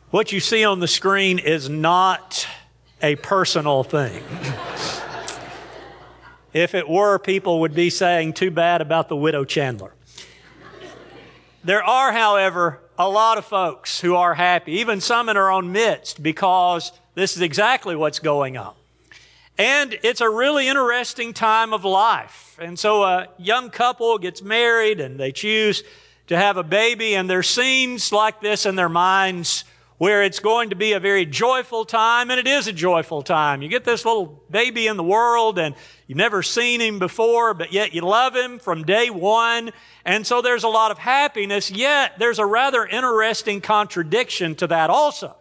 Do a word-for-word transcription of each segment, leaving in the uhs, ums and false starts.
What you see on the screen is not a personal thing. If it were, people would be saying too bad about the widow Chandler. There are, however, a lot of folks who are happy, even some in our own midst, because this is exactly what's going on. And it's a really interesting time of life. And so a young couple gets married and they choose to have a baby, and there's scenes like this in their minds where it's going to be a very joyful time, and it is a joyful time. You get this little baby in the world, and you've never seen him before, but yet you love him from day one. And so there's a lot of happiness, yet there's a rather interesting contradiction to that also,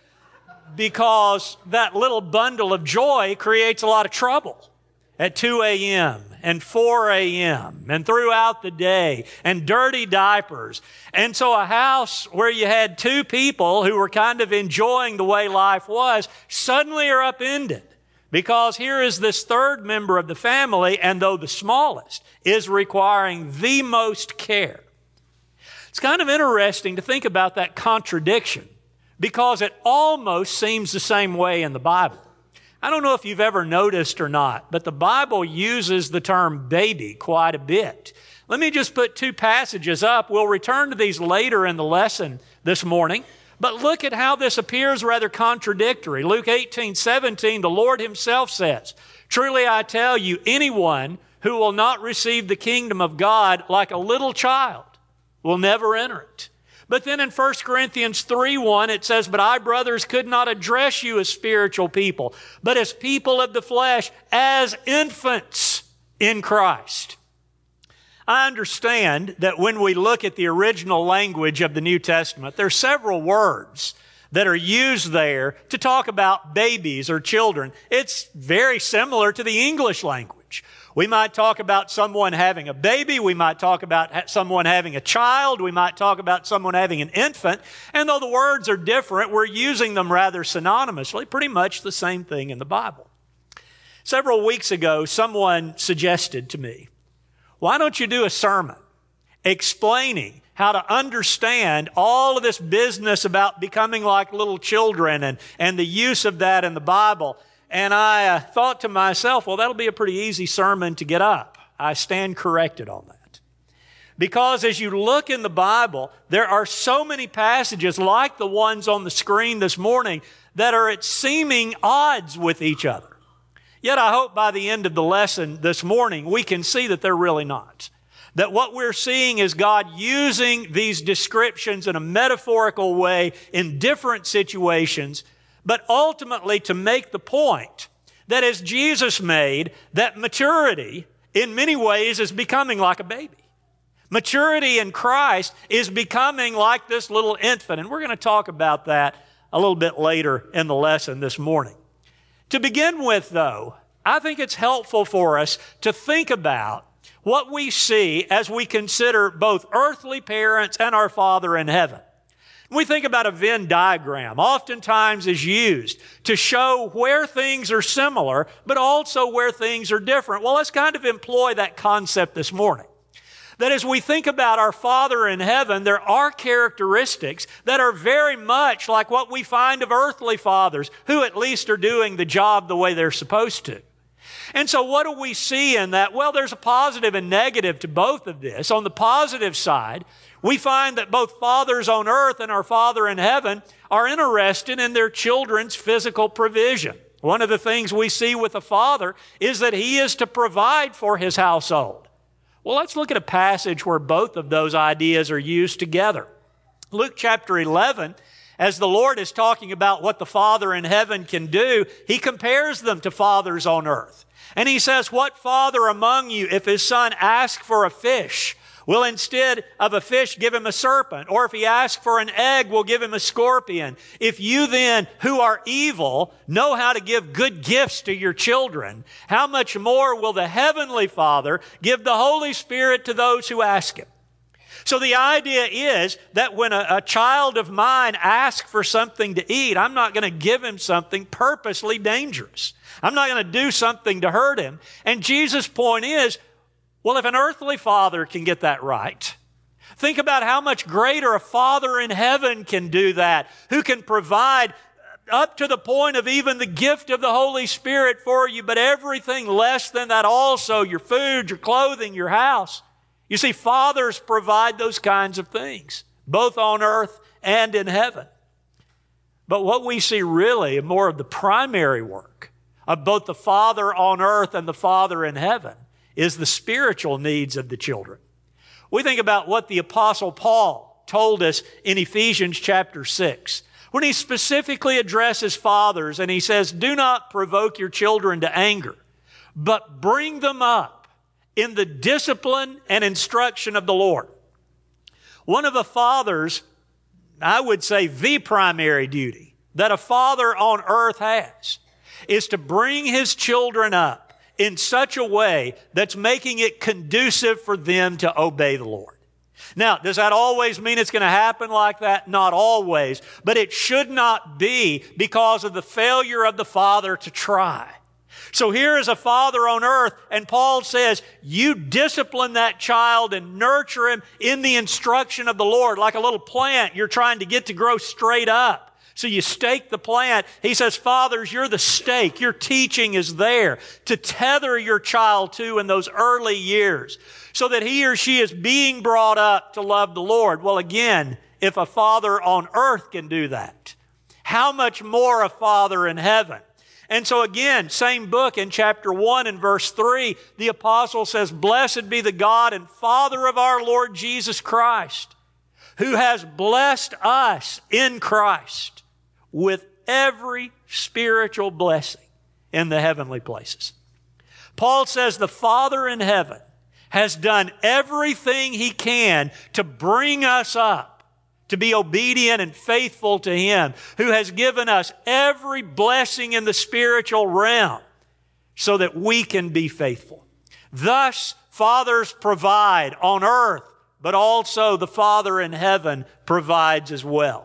because that little bundle of joy creates a lot of trouble at two a.m. and four a.m. and throughout the day, and dirty diapers. And so a house where you had two people who were kind of enjoying the way life was suddenly are upended, because here is this third member of the family, and though the smallest, is requiring the most care. It's kind of interesting to think about that contradiction, because it almost seems the same way in the Bible. I don't know if you've ever noticed or not, but the Bible uses the term baby quite a bit. Let me just put two passages up. We'll return to these later in the lesson this morning. But look at how this appears rather contradictory. Luke eighteen seventeen, the Lord himself says, "Truly I tell you, anyone who will not receive the kingdom of God like a little child will never enter it." But then in First Corinthians three one, it says, "But I, brothers, could not address you as spiritual people, but as people of the flesh, as infants in Christ." I understand that when we look at the original language of the New Testament, there are several words that are used there to talk about babies or children. It's very similar to the English language. We might talk about someone having a baby. We might talk about someone having a child. We might talk about someone having an infant. And though the words are different, we're using them rather synonymously, pretty much the same thing in the Bible. Several weeks ago, someone suggested to me, why don't you do a sermon explaining how to understand all of this business about becoming like little children and, and the use of that in the Bible? And I uh, thought to myself, well, that'll be a pretty easy sermon to get up. I stand corrected on that. Because as you look in the Bible, there are so many passages like the ones on the screen this morning that are at seeming odds with each other. Yet I hope by the end of the lesson this morning, we can see that they're really not. That what we're seeing is God using these descriptions in a metaphorical way in different situations, but ultimately to make the point that as Jesus made, that maturity in many ways is becoming like a baby. Maturity in Christ is becoming like this little infant. And we're going to talk about that a little bit later in the lesson this morning. To begin with, though, I think it's helpful for us to think about what we see as we consider both earthly parents and our Father in heaven. We think about a Venn diagram, oftentimes is used to show where things are similar, but also where things are different. Well, let's kind of employ that concept this morning. That as we think about our Father in heaven, there are characteristics that are very much like what we find of earthly fathers, who at least are doing the job the way they're supposed to. And so what do we see in that? Well, there's a positive and negative to both of this. On the positive side, we find that both fathers on earth and our Father in heaven are interested in their children's physical provision. One of the things we see with a father is that he is to provide for his household. Well, let's look at a passage where both of those ideas are used together. Luke chapter eleven, as the Lord is talking about what the Father in heaven can do, He compares them to fathers on earth. And He says, "What father among you, if his son asks for a fish, will instead of a fish give him a serpent? Or if he asks for an egg, will give him a scorpion? If you then, who are evil, know how to give good gifts to your children, how much more will the Heavenly Father give the Holy Spirit to those who ask Him?" So the idea is that when a, a child of mine asks for something to eat, I'm not going to give him something purposely dangerous. I'm not going to do something to hurt him. And Jesus' point is, well, if an earthly father can get that right, Think about how much greater a Father in heaven can do that, who can provide up to the point of even the gift of the Holy Spirit for you, but everything less than that also, your food, your clothing, your house. You see, fathers provide those kinds of things, both on earth and in heaven. But what we see really, more of the primary work of both the Father on earth and the Father in heaven, is the spiritual needs of the children. We think about what the Apostle Paul told us in Ephesians chapter six, when he specifically addresses fathers and he says, do not provoke your children to anger, but bring them up in the discipline and instruction of the Lord. One of a father's, I would say the primary duty that a father on earth has is to bring his children up in such a way that's making it conducive for them to obey the Lord. Now, does that always mean it's going to happen like that? Not always. But it should not be because of the failure of the father to try. So here is a father on earth, and Paul says, you discipline that child and nurture him in the instruction of the Lord, like a little plant you're trying to get to grow straight up. So you stake the plant. He says, fathers, you're the stake. Your teaching is there to tether your child to in those early years so that he or she is being brought up to love the Lord. Well, again, if a father on earth can do that, how much more a father in heaven? And so again, same book in chapter one and verse three, the apostle says, blessed be the God and Father of our Lord Jesus Christ, who has blessed us in Christ with every spiritual blessing in the heavenly places. Paul says the Father in heaven has done everything He can to bring us up, to be obedient and faithful to Him, who has given us every blessing in the spiritual realm so that we can be faithful. Thus, fathers provide on earth, but also the Father in heaven provides as well.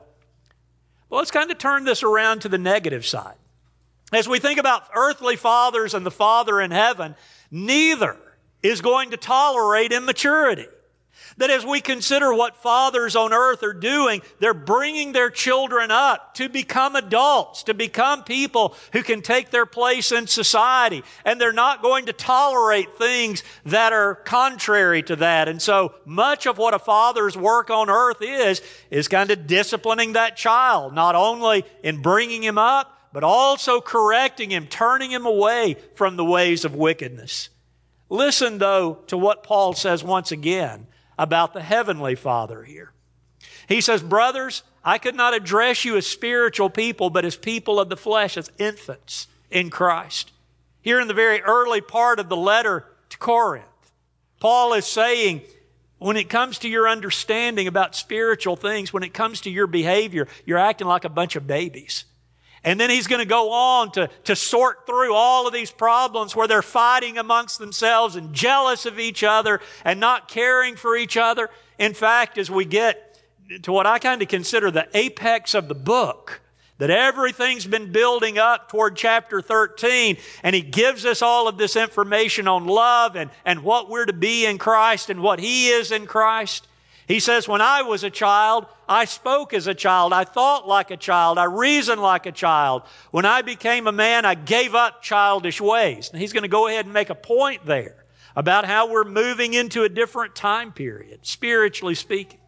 Well, let's kind of turn this around to the negative side. As we think about earthly fathers and the Father in heaven, neither is going to tolerate immaturity. That as we consider what fathers on earth are doing, they're bringing their children up to become adults, to become people who can take their place in society. And they're not going to tolerate things that are contrary to that. And so much of what a father's work on earth is, is kind of disciplining that child, not only in bringing him up, but also correcting him, turning him away from the ways of wickedness. Listen, though, to what Paul says once again about the Heavenly Father here. He says, brothers, I could not address you as spiritual people, but as people of the flesh, as infants in Christ. Here in the very early part of the letter to Corinth, Paul is saying, when it comes to your understanding about spiritual things, when it comes to your behavior, you're acting like a bunch of babies. And then he's going to go on to, to sort through all of these problems where they're fighting amongst themselves and jealous of each other and not caring for each other. In fact, as we get to what I kind of consider the apex of the book, that everything's been building up toward chapter thirteen, and he gives us all of this information on love and, and what we're to be in Christ and what He is in Christ. He says, when I was a child, I spoke as a child. I thought like a child. I reasoned like a child. When I became a man, I gave up childish ways. And he's going to go ahead and make a point there about how we're moving into a different time period, spiritually speaking.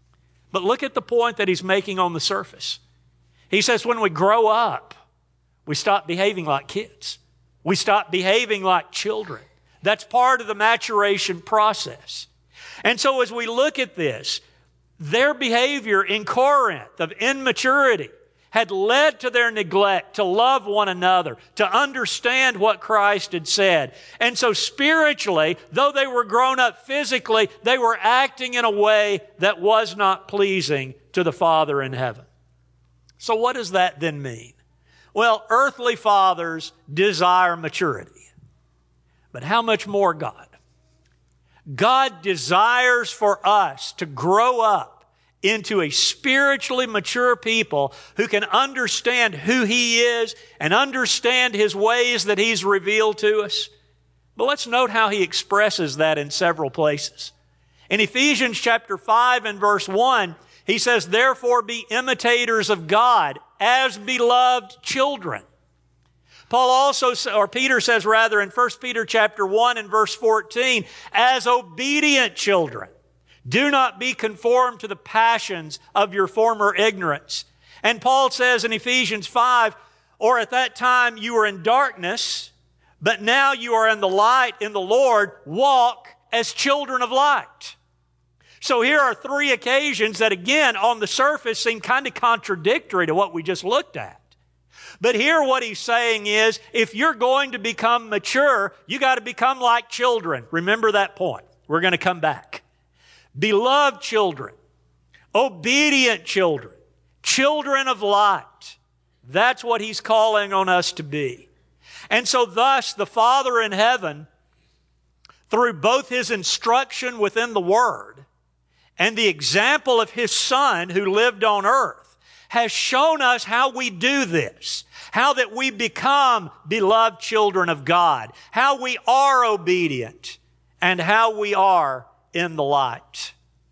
But look at the point that he's making on the surface. He says, when we grow up, we stop behaving like kids. We stop behaving like children. That's part of the maturation process. And so as we look at this, their behavior in Corinth of immaturity had led to their neglect to love one another, to understand what Christ had said. And so spiritually, though they were grown up physically, they were acting in a way that was not pleasing to the Father in heaven. So what does that then mean? Well, earthly fathers desire maturity. But how much more God? God desires for us to grow up into a spiritually mature people who can understand who He is and understand His ways that He's revealed to us. But let's note how He expresses that in several places. In Ephesians chapter five and verse one, he says, therefore be imitators of God as beloved children. Paul also, or Peter says rather in First Peter chapter one and verse fourteen, as obedient children, do not be conformed to the passions of your former ignorance. And Paul says in Ephesians five, or at that time you were in darkness, but now you are in the light in the Lord, walk as children of light. So here are three occasions that again on the surface seem kind of contradictory to what we just looked at. But here what he's saying is, if you're going to become mature, you got to become like children. Remember that point. We're going to come back. Beloved children, obedient children, children of light. That's what he's calling on us to be. And so thus the Father in heaven, through both his instruction within the Word and the example of his Son who lived on earth, has shown us how we do this, how that we become beloved children of God, how we are obedient, and how we are in the light.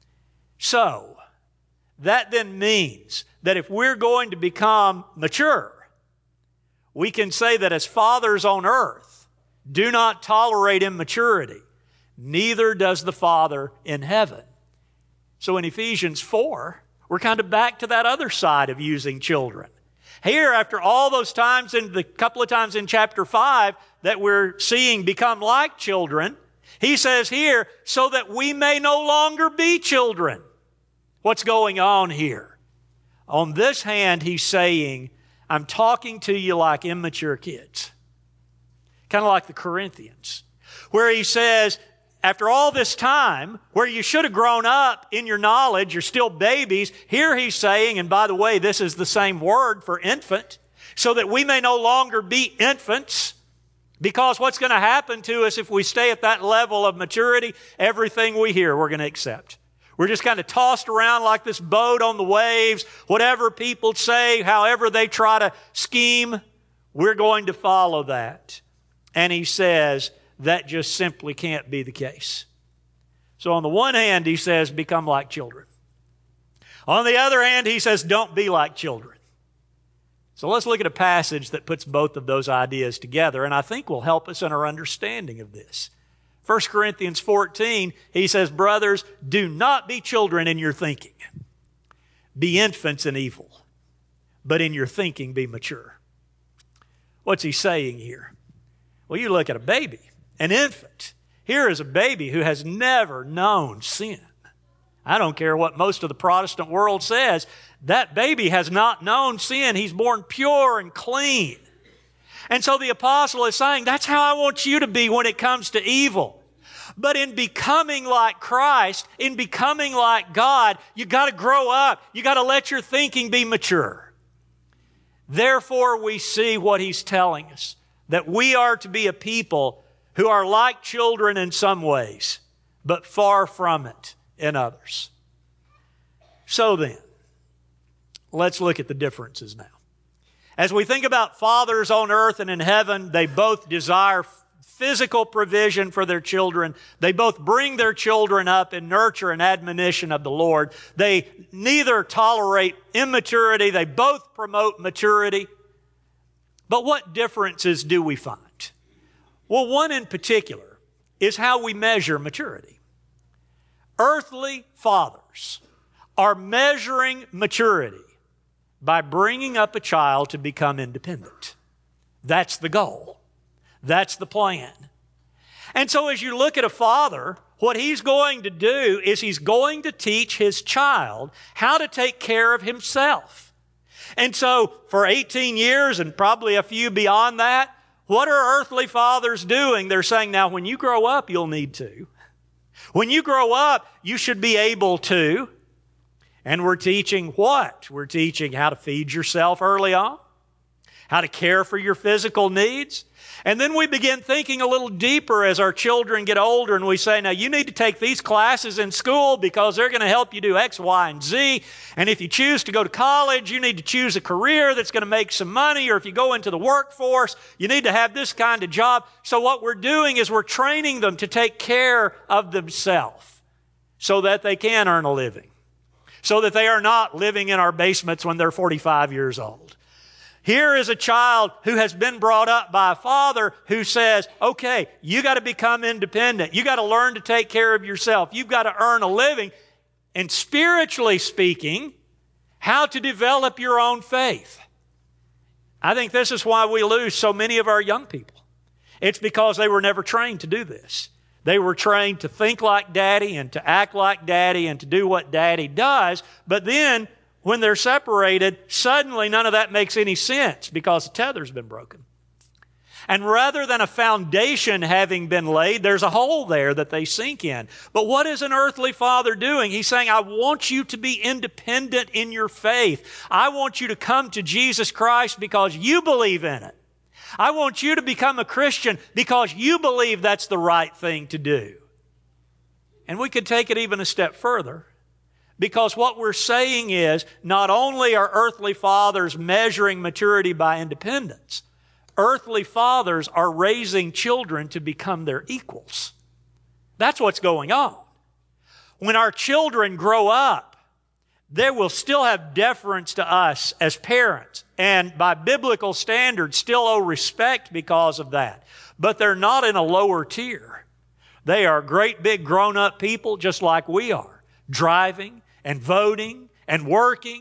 So, that then means that if we're going to become mature, we can say that as fathers on earth do not tolerate immaturity, neither does the Father in heaven. So in Ephesians four, we're kind of back to that other side of using children. Here, after all those times, in the couple of times in chapter five that we're seeing become like children, he says here, so that we may no longer be children. What's going on here? On this hand, he's saying, I'm talking to you like immature kids. Kind of like the Corinthians, where he says, after all this time, where you should have grown up in your knowledge, you're still babies. Here he's saying, and by the way, this is the same word for infant, so that we may no longer be infants. Because what's going to happen to us if we stay at that level of maturity? Everything we hear, we're going to accept. We're just kind of tossed around like this boat on the waves. Whatever people say, however they try to scheme, we're going to follow that. And he says, that just simply can't be the case. So on the one hand, he says, become like children. On the other hand, he says, don't be like children. So let's look at a passage that puts both of those ideas together, and I think will help us in our understanding of this. First Corinthians fourteen, he says, brothers, do not be children in your thinking. Be infants in evil, but in your thinking be mature. What's he saying here? Well, you look at a baby. An infant. Here is a baby who has never known sin. I don't care what most of the Protestant world says. That baby has not known sin. He's born pure and clean. And so the apostle is saying, that's how I want you to be when it comes to evil. But in becoming like Christ, in becoming like God, you got to grow up. You got to let your thinking be mature. Therefore, we see what he's telling us, that we are to be a people who are like children in some ways, but far from it in others. So then, let's look at the differences now. As we think about fathers on earth and in heaven, they both desire physical provision for their children. They both bring their children up in nurture and admonition of the Lord. They neither tolerate immaturity. They both promote maturity. But what differences do we find? Well, one in particular is how we measure maturity. Earthly fathers are measuring maturity by bringing up a child to become independent. That's the goal. That's the plan. And so as you look at a father, what he's going to do is he's going to teach his child how to take care of himself. And so for eighteen years and probably a few beyond that, what are earthly fathers doing? They're saying, now when you grow up, you'll need to. When you grow up, you should be able to. And we're teaching what? We're teaching how to feed yourself early on, how to care for your physical needs. And then we begin thinking a little deeper as our children get older, and we say, now you need to take these classes in school because they're going to help you do X, Y, and Z. And if you choose to go to college, you need to choose a career that's going to make some money, or if you go into the workforce, you need to have this kind of job. So what we're doing is we're training them to take care of themselves so that they can earn a living, so that they are not living in our basements when they're forty-five years old. Here is a child who has been brought up by a father who says, okay, you got to become independent. You got to learn to take care of yourself. You've got to earn a living. And spiritually speaking, how to develop your own faith. I think this is why we lose so many of our young people. It's because they were never trained to do this. They were trained to think like Daddy and to act like Daddy and to do what Daddy does. But then, when they're separated, suddenly none of that makes any sense because the tether's been broken. And rather than a foundation having been laid, there's a hole there that they sink in. But what is an earthly father doing? He's saying, I want you to be independent in your faith. I want you to come to Jesus Christ because you believe in it. I want you to become a Christian because you believe that's the right thing to do. And we could take it even a step further. Because what we're saying is, not only are earthly fathers measuring maturity by independence, earthly fathers are raising children to become their equals. That's what's going on. When our children grow up, they will still have deference to us as parents, and by biblical standards still owe respect because of that. But they're not in a lower tier. They are great big grown-up people just like we are, driving and voting and working.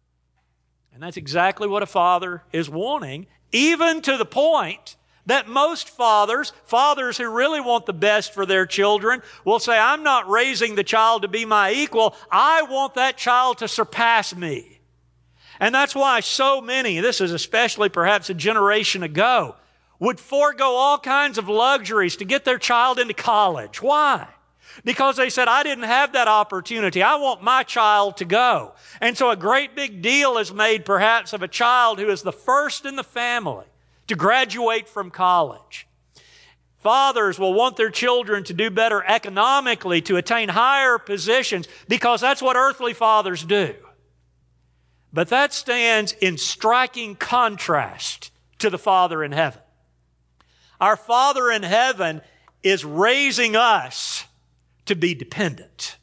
And that's exactly what a father is wanting, even to the point that most fathers, fathers who really want the best for their children, will say, I'm not raising the child to be my equal. I want that child to surpass me. And that's why so many, this is especially perhaps a generation ago, would forego all kinds of luxuries to get their child into college. Why? Because they said, I didn't have that opportunity. I want my child to go. And so a great big deal is made perhaps of a child who is the first in the family to graduate from college. Fathers will want their children to do better economically, to attain higher positions, because that's what earthly fathers do. But that stands in striking contrast to the Father in heaven. Our Father in heaven is raising us to be dependent.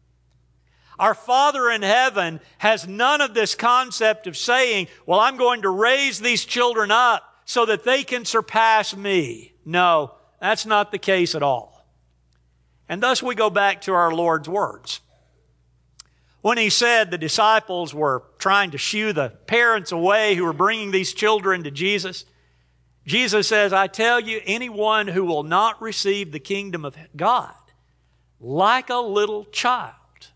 Our Father in heaven has none of this concept of saying, well, I'm going to raise these children up so that they can surpass me. No, that's not the case at all. And thus we go back to our Lord's words. When He said the disciples were trying to shoo the parents away who were bringing these children to Jesus, Jesus says, I tell you, anyone who will not receive the kingdom of God like a little child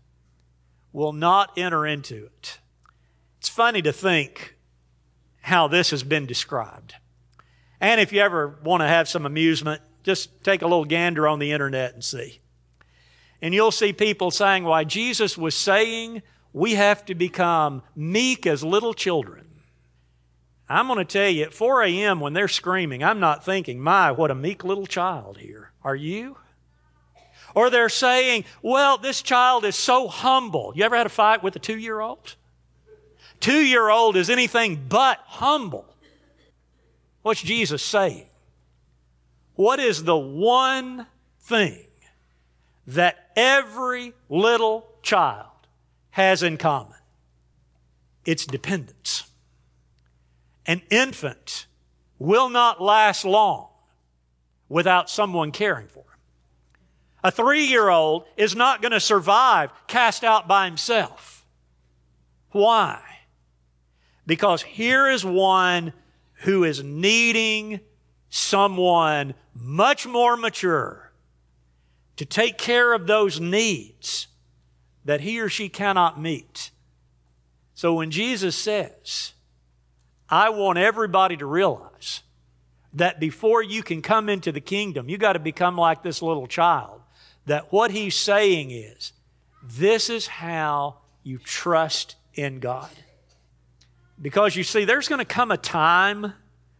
will not enter into it. It's funny to think how this has been described. And if you ever want to have some amusement, just take a little gander on the internet and see. And you'll see people saying why Jesus was saying we have to become meek as little children. I'm going to tell you, at four a.m. when they're screaming, I'm not thinking, my, what a meek little child here. Are you? Or they're saying, well, this child is so humble. You ever had a fight with a two-year-old? Two-year-old is anything but humble. What's Jesus saying? What is the one thing that every little child has in common? It's dependence. An infant will not last long without someone caring for him. A three-year-old is not going to survive cast out by himself. Why? Because here is one who is needing someone much more mature to take care of those needs that he or she cannot meet. So when Jesus says, I want everybody to realize that before you can come into the kingdom, you got to become like this little child. That what He's saying is, this is how you trust in God. Because you see, there's going to come a time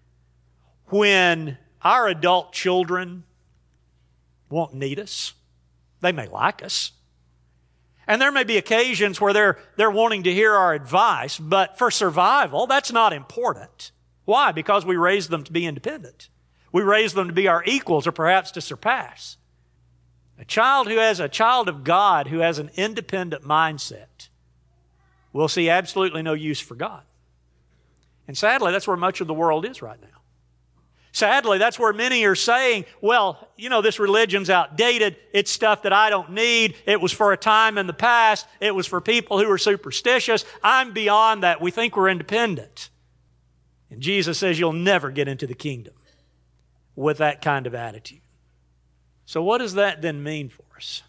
when our adult children won't need us. They may like us. And there may be occasions where they're, they're wanting to hear our advice, but for survival, that's not important. Why? Because we raised them to be independent. We raised them to be our equals or perhaps to surpass. A child who has a child of God who has an independent mindset will see absolutely no use for God. And sadly, that's where much of the world is right now. Sadly, that's where many are saying, well, you know, this religion's outdated. It's stuff that I don't need. It was for a time in the past. It was for people who were superstitious. I'm beyond that. We think we're independent. And Jesus says you'll never get into the kingdom with that kind of attitude. So what does that then mean for us?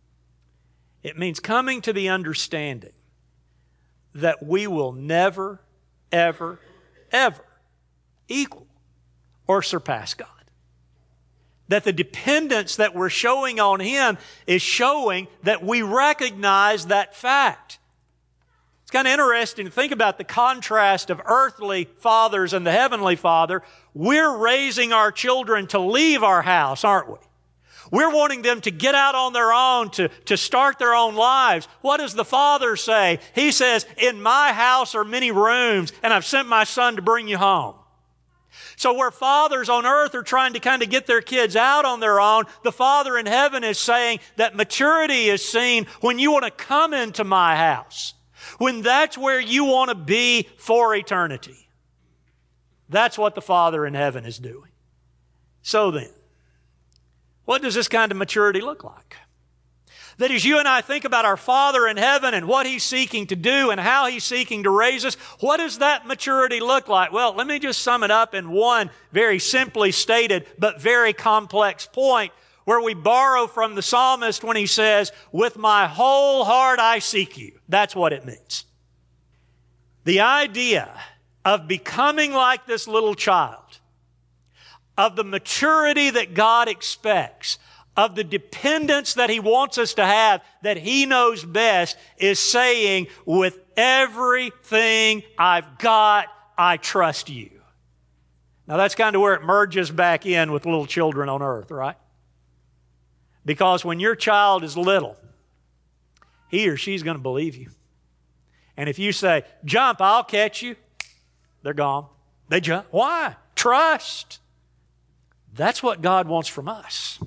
It means coming to the understanding that we will never, ever, ever equal or surpass God. That the dependence that we're showing on Him is showing that we recognize that fact. It's kind of interesting to think about the contrast of earthly fathers and the Heavenly Father. We're raising our children to leave our house, aren't we? We're wanting them to get out on their own, to, to start their own lives. What does the Father say? He says, in my house are many rooms, and I've sent my Son to bring you home. So where fathers on earth are trying to kind of get their kids out on their own, the Father in heaven is saying that maturity is seen when you want to come into my house, when that's where you want to be for eternity. That's what the Father in heaven is doing. So then, what does this kind of maturity look like? That as you and I think about our Father in heaven and what He's seeking to do and how He's seeking to raise us, what does that maturity look like? Well, let me just sum it up in one very simply stated but very complex point where we borrow from the psalmist when he says, with my whole heart I seek you. That's what it means. The idea of becoming like this little child, of the maturity that God expects, of the dependence that He wants us to have, that He knows best, is saying, with everything I've got, I trust you. Now that's kind of where it merges back in with little children on earth, right? Because when your child is little, he or she's going to believe you. And if you say, jump, I'll catch you, they're gone. They jump. Why? Trust. That's what God wants from us.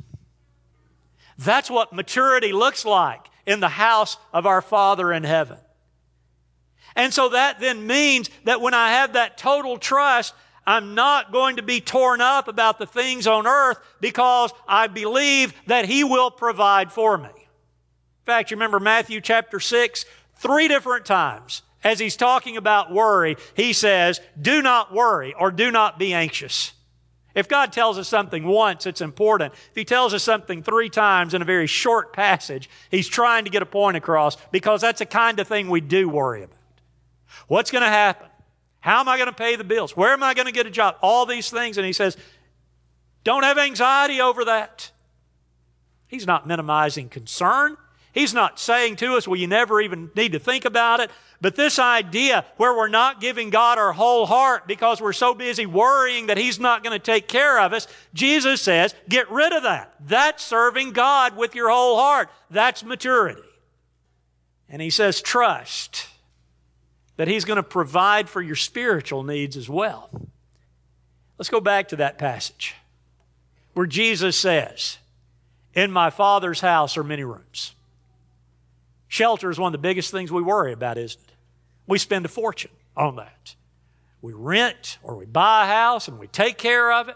That's what maturity looks like in the house of our Father in heaven. And so that then means that when I have that total trust, I'm not going to be torn up about the things on earth because I believe that He will provide for me. In fact, you remember Matthew chapter six, three different times as He's talking about worry, He says, do not worry or do not be anxious. If God tells us something once, it's important. If He tells us something three times in a very short passage, He's trying to get a point across because that's the kind of thing we do worry about. What's going to happen? How am I going to pay the bills? Where am I going to get a job? All these things. And He says, don't have anxiety over that. He's not minimizing concern. He's not saying to us, well, you never even need to think about it. But this idea where we're not giving God our whole heart because we're so busy worrying that He's not going to take care of us, Jesus says, get rid of that. That's serving God with your whole heart. That's maturity. And He says, trust that He's going to provide for your spiritual needs as well. Let's go back to that passage where Jesus says, in my Father's house are many rooms. Shelter is one of the biggest things we worry about, isn't it? We spend a fortune on that. We rent or we buy a house and we take care of it.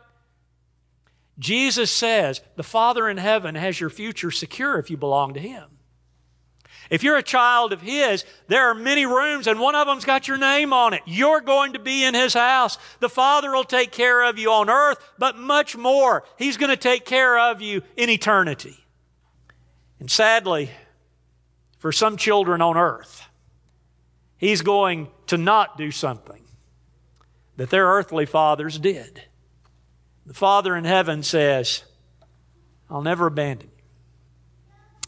Jesus says the Father in heaven has your future secure if you belong to Him. If you're a child of His, there are many rooms and one of them's got your name on it. You're going to be in His house. The Father will take care of you on earth, but much more. He's going to take care of you in eternity. And sadly, for some children on earth, He's going to not do something that their earthly fathers did. The Father in heaven says, I'll never abandon you.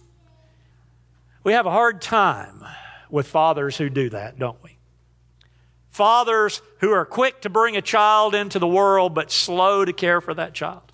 We have a hard time with fathers who do that, don't we? Fathers who are quick to bring a child into the world but slow to care for that child.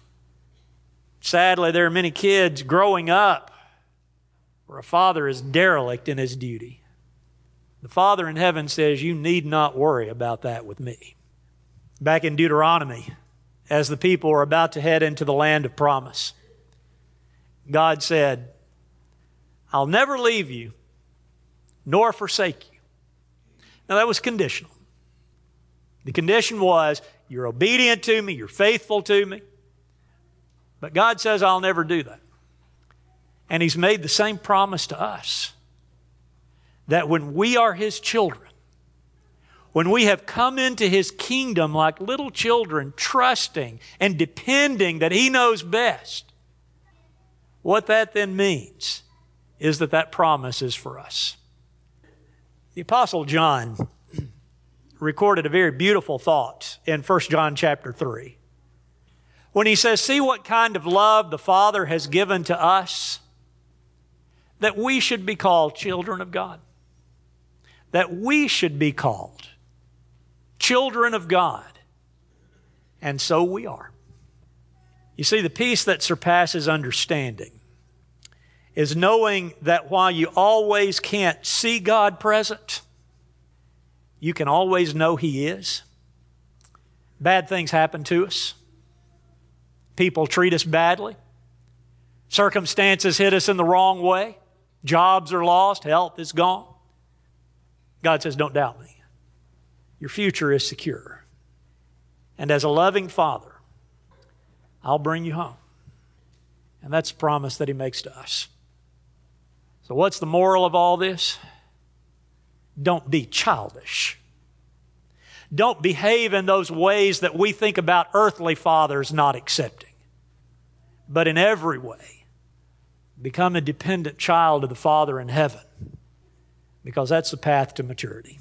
Sadly, there are many kids growing up where a father is derelict in his duty. The Father in heaven says, you need not worry about that with me. Back in Deuteronomy, as the people are about to head into the land of promise, God said, I'll never leave you nor forsake you. Now that was conditional. The condition was, you're obedient to me, you're faithful to me. But God says, I'll never do that. And He's made the same promise to us, that when we are His children, when we have come into His kingdom like little children, trusting and depending that He knows best, what that then means is that that promise is for us. The Apostle John recorded a very beautiful thought in First John chapter three. When he says, see what kind of love the Father has given to us, that we should be called children of God. That we should be called children of God. And so we are. You see, the peace that surpasses understanding is knowing that while you always can't see God present, you can always know He is. Bad things happen to us. People treat us badly. Circumstances hit us in the wrong way. Jobs are lost. Health is gone. God says, don't doubt me. Your future is secure. And as a loving Father, I'll bring you home. And that's the promise that He makes to us. So what's the moral of all this? Don't be childish. Don't behave in those ways that we think about earthly fathers not accepting. But in every way, become a dependent child of the Father in heaven, because that's the path to maturity.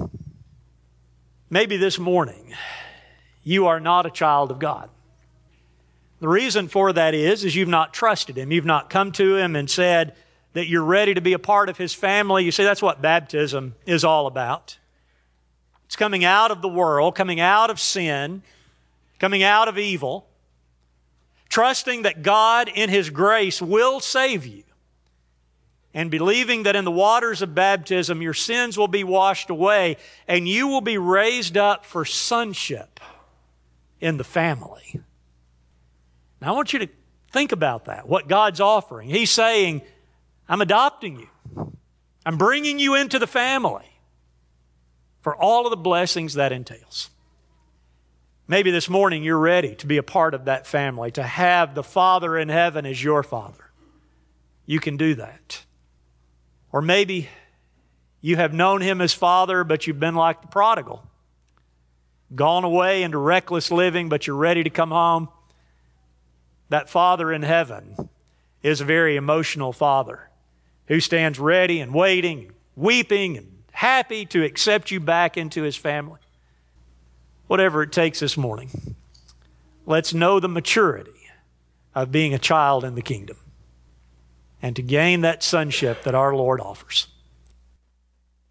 Maybe this morning, you are not a child of God. The reason for that is, is you've not trusted Him. You've not come to Him and said that you're ready to be a part of His family. You see, that's what baptism is all about. It's coming out of the world, coming out of sin, coming out of evil, trusting that God in His grace will save you, and believing that in the waters of baptism your sins will be washed away and you will be raised up for sonship in the family. Now I want you to think about that, what God's offering. He's saying, I'm adopting you. I'm bringing you into the family for all of the blessings that entails. Maybe this morning you're ready to be a part of that family, to have the Father in heaven as your Father. You can do that. Or maybe you have known Him as Father, but you've been like the prodigal, gone away into reckless living, but you're ready to come home. That Father in heaven is a very emotional Father who stands ready and waiting, weeping and happy to accept you back into His family. Whatever it takes this morning, let's know the maturity of being a child in the kingdom and to gain that sonship that our Lord offers.